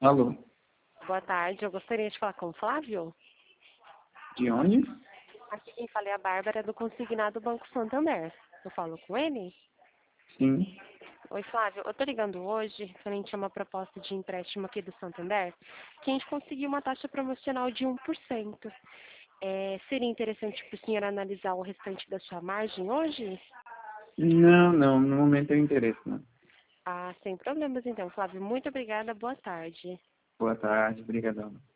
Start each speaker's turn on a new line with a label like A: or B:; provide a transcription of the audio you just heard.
A: Alô,
B: Boa tarde, eu gostaria de falar com o Flávio.
A: de onde?
B: Aqui quem fala é a Bárbara do Consignado Banco Santander. Eu falo com ele?
A: Sim.
B: Oi, Flávio, eu tô ligando hoje referente a uma proposta de empréstimo aqui do Santander, que a gente conseguiu uma taxa promocional de 1%. Seria interessante para o senhor analisar o restante da sua margem hoje?
A: Não, no momento eu interesse, não.
B: Ah, sem problemas então, Flávio. Muito obrigada, boa tarde.
A: Boa tarde, brigadão.